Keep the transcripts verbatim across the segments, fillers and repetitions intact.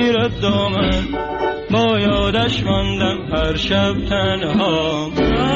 زیر دامن، با یادش ماندم هر شب تنها.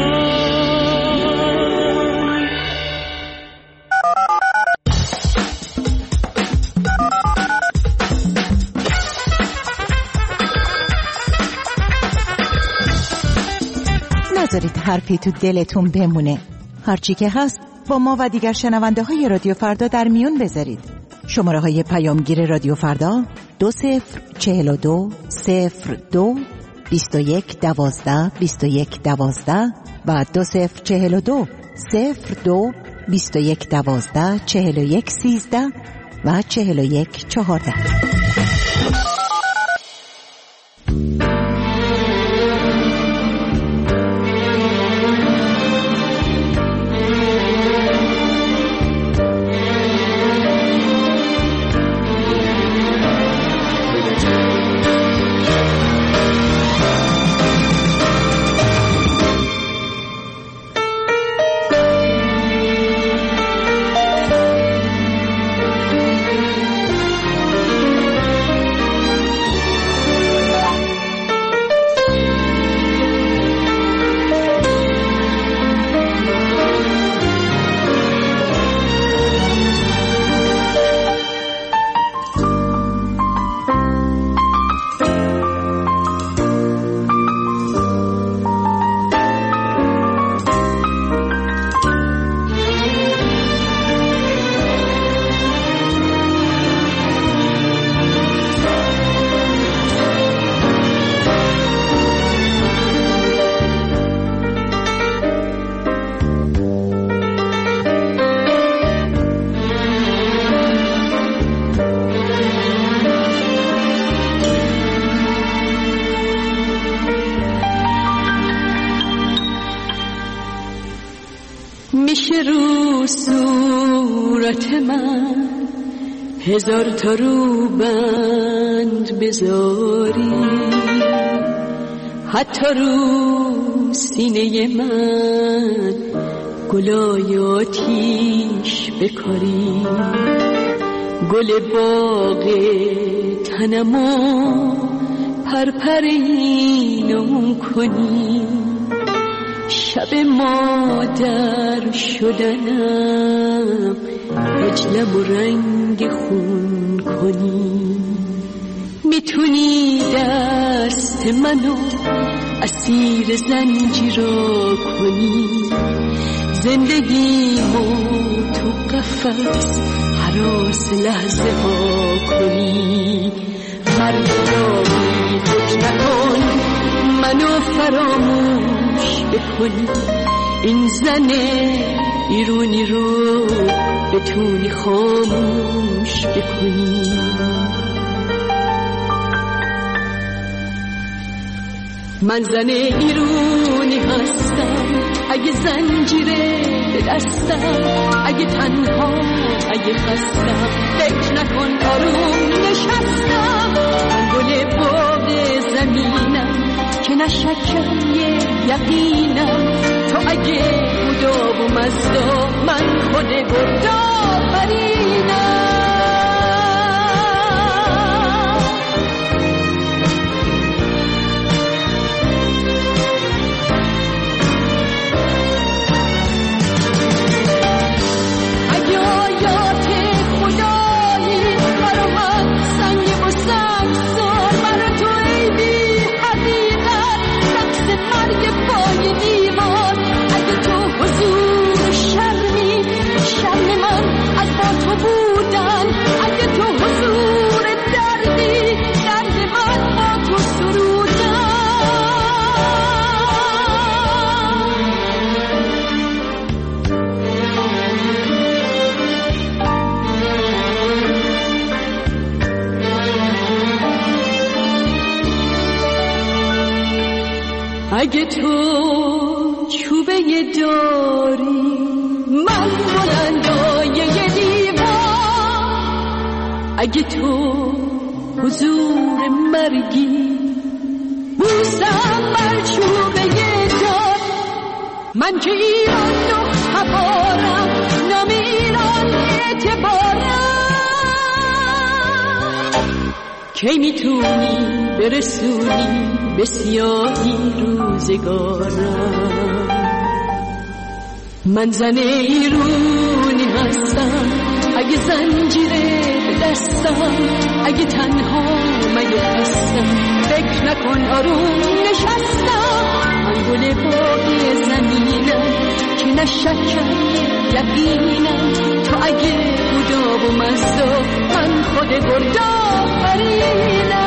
نذارید حرفی تو دلتون بمونه. هرچی که هست با ما و دیگر شنونده های رادیو فردا در میون بذارید. شماره های پیامگیر رادیو فردا دو صفر چهل و دو صفر دو بیست و یک دوازده بیست و یک دوازده و دو صفر چهل و دو صفر دو بیست و یک دوازده چهل و یک سیزده و چهل و یک چهارده. میشه رو صورت من هزار تا رو بند بذاری، حتی رو سینه من گلای آتیش بکاری، گل باغ تنمو پرپرینم کنی، شب مادر شدنم اجلم و رنگ خون کنی. میتونی دست منو اسیر زنجیرا کنی، زندگیمو تو قفس هراس لحظه ها کنی. مردمی فکر نکن منو فراموش بکنی، این زن ایرونی رو بتونی خاموش بکنی. من زن ایرونی هستم، اگه زنجیره به دستم، اگه تنها اگه خستم فکر نکن آروم نشستم. من گل باغ زمینم که نشکم یه یقینم، تو اگه بودا و مزدا من خود بردا فرینم. اگه تو چوبه داری من بلندای یه دیوار، اگه تو حضور مرگی بوسم بر چوبه دار، من که ایران دو خبارم نام ایران اعتبارم، کی میتونی برسونی به سیاهی روزگارم؟ من زن ایرونی هستم، اگه زنجیره دستم، اگه تنها مگه هستم، فکر نکن آروم نشستم. من گل باغ زمینم که نشکم یقینم، تو اگه گداب و مزدا، من خود گرداب فرینم.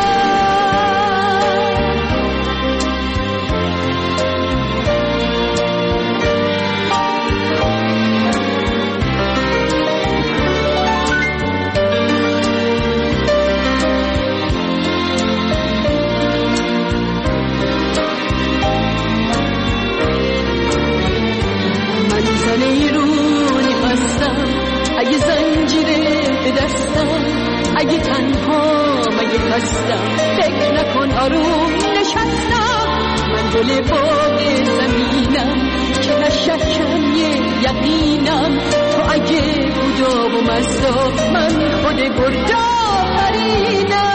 اگه زنجیره به دستم، اگه تنها مگه هستم، فکر نکن آروم نشستم. من گل باغ زمینم که نشکم یه یقینم، تو اگه گداب و مزدا، من خود گرداب فرینم.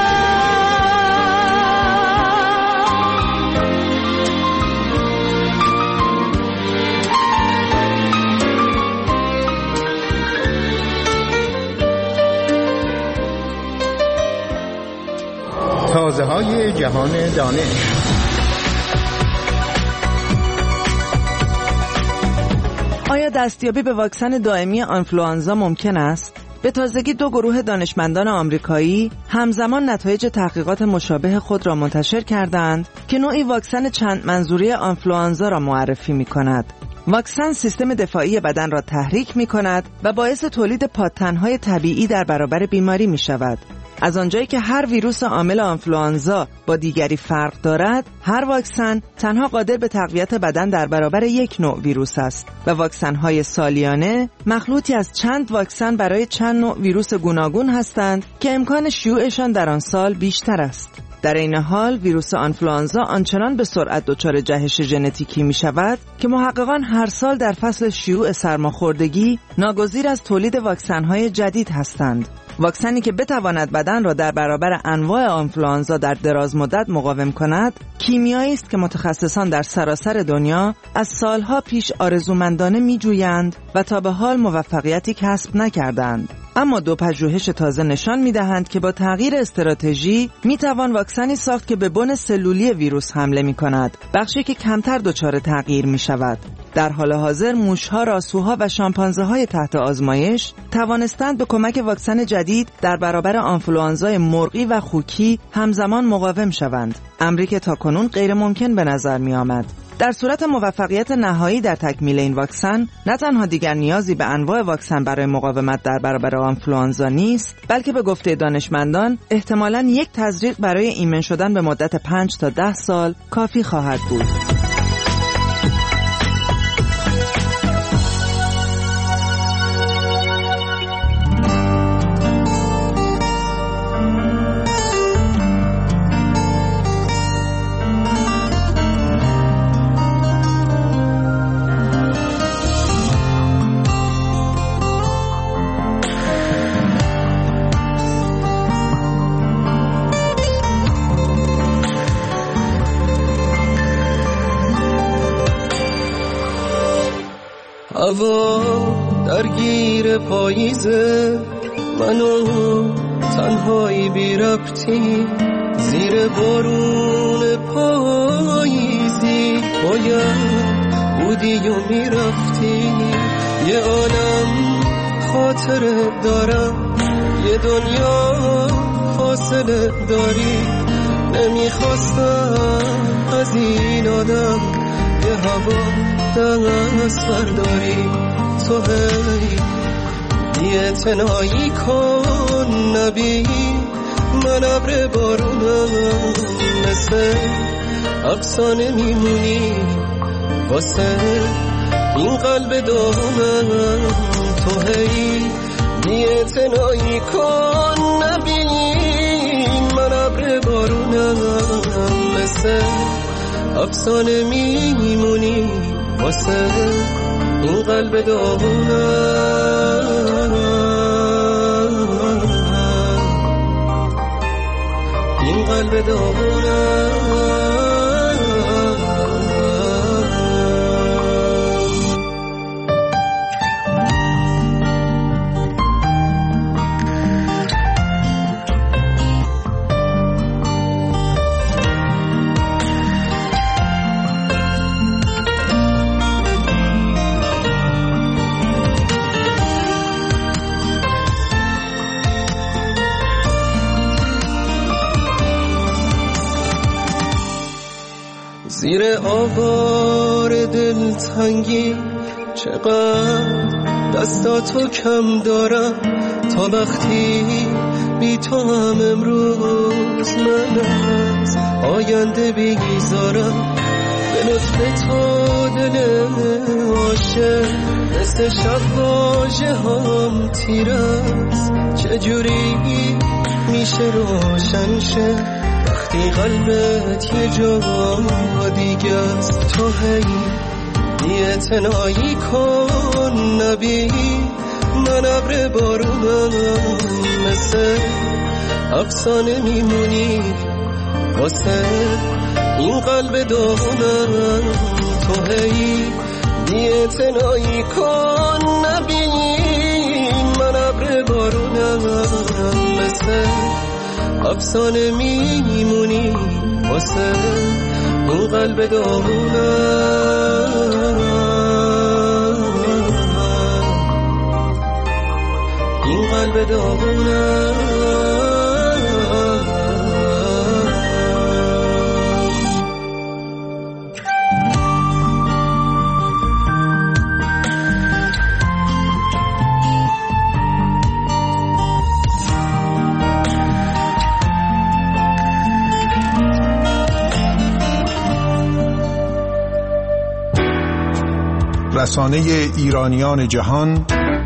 تازه های جهان دانش. آیا دستیابی به واکسن دائمی آنفلوانزا ممکن است؟ به تازگی دو گروه دانشمندان آمریکایی همزمان نتایج تحقیقات مشابه خود را منتشر کردند که نوعی واکسن چند منظوری آنفلوانزا را معرفی می کند. واکسن سیستم دفاعی بدن را تحریک می کند و باعث تولید پادتن‌های طبیعی در برابر بیماری می شود. از آنجایی که هر ویروس عامل آنفلوانزا با دیگری فرق دارد، هر واکسن تنها قادر به تقویت بدن در برابر یک نوع ویروس است و واکسن‌های سالیانه مخلوطی از چند واکسن برای چند نوع ویروس گوناگون هستند که امکان شیوعشان در آن سال بیشتر است. در این حال ویروس آنفلوانزا آنچنان به سرعت دچار جهش ژنتیکی می شود که محققان هر سال در فصل شیوع سرماخوردگی ناگزیر از تولید واکسن‌های جدید هستند. واکسنی که بتواند بدن را در برابر انواع آنفلوانزا در دراز مدت مقاوم کند، کیمیایی است که متخصصان در سراسر دنیا از سالها پیش آرزومندانه می‌جویند و تا به حال موفقیتی کسب نکردند. اما دو پژوهش تازه نشان می‌دهند که با تغییر استراتژی می‌توان واکسنی ساخت که به بن سلولی ویروس حمله می‌کند، بخشی که کمتر دچار تغییر می‌شود. در حال حاضر موش‌ها، راسوها و شامپانزه‌های تحت آزمایش توانستند به کمک واکسن جدید در برابر آنفلوانزای مرغی و خوکی همزمان مقاوم شوند، امری که تاکنون غیر ممکن به نظر می آمد. در صورت موفقیت نهایی در تکمیل این واکسن، نه تنها دیگر نیازی به انواع واکسن برای مقاومت در برابر آنفلوانزا نیست، بلکه به گفته دانشمندان احتمالاً یک تزریق برای ایمن شدن به مدت پنج تا ده سال کافی خواهد بود. هوا درگیر پاییزه، منو تنهایی بی ربطی، زیر بارون پاییزی باید بودی و میرفتی. یه عالم خاطره دارم، یه دنیا فاصله داری، نمیخواستم از این آدم یه هوا دست برداری. تو هی بی‌اعتنایی کن نبی، من ابر بارونم، مثل افسانه میمونی واسه این قلب داغونم. تو هی بی‌اعتنایی کن نبی، من ابر بارونم، مثل افسانه میمونی واسه این قلب داغونم. قلب داغونم. زیر آوار دلتنگی چقدر دستاتو کم دارم، تا وقتی بی تو هم امروز من از آینده بیزارم. به لطف تو دل عاشق مثل شب واژه هم تیر است، چجوری میشه روشن شه وقتی قلبت یه جا دیگه است. تو هی بی‌اعتنایی کن نبی، من ابر بارونم، مثل افسانه میمونی واسه این قلب داغونم. تو هی بی‌اعتنایی کن نبی، من ابر بارونم، مثل افسانه میمونی واسه این قلب داغونم، این قلب داغونم. رسانه ایرانیان جهان،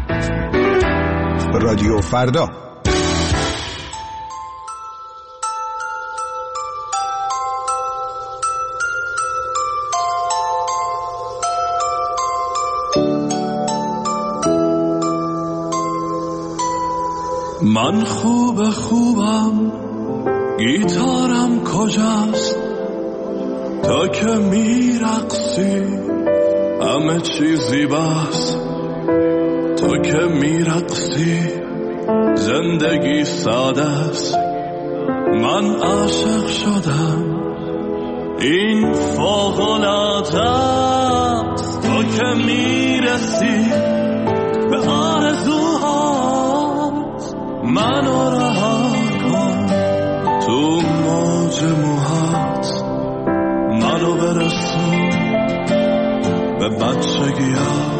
رادیو فردا. من خوب خوبم، گیتارم کجاست؟ تا که میرقصی همه چیزی بس، تو که میرقصی زندگی ساده است. من عاشق شدم، این فوق‌العاده است. تو که میرسی به آرزوهات، منو رها کن تو موج موهات، منو برسون به بچگی ها.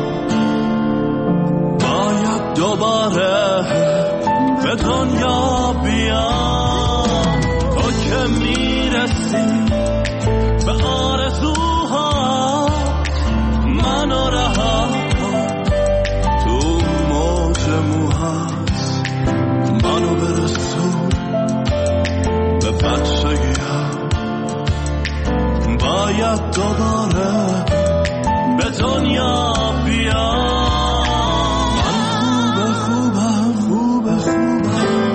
باید دوباره به دنیا بیام، تو که میرسی به آرزوها، منو رها کن تو موج موهات، منو برسون به بچگی ها. باید دوباره به دنیا بیام. من خوبه خوبم، خوبه خوبم.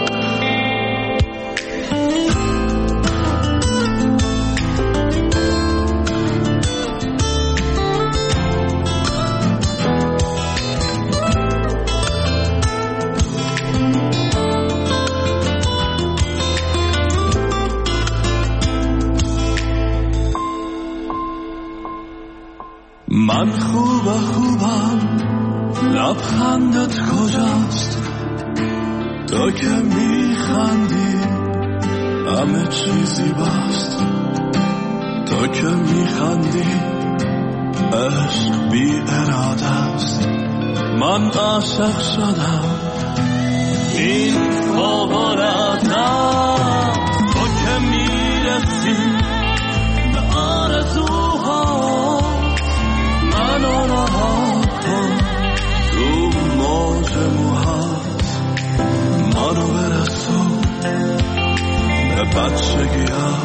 من خوبه خوبم، لبخندت کجاست؟ تو که میخندی همه چیزی بست، تو که میخندی عشق بی اراده است. من عاشق شدم، این فوق‌العاده است. تو که میرسی به آرزوها، منو رها کن تو موج موهات، منو برسون به بچگی ها.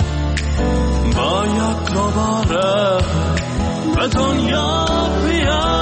باید دوباره به دنیا بیام.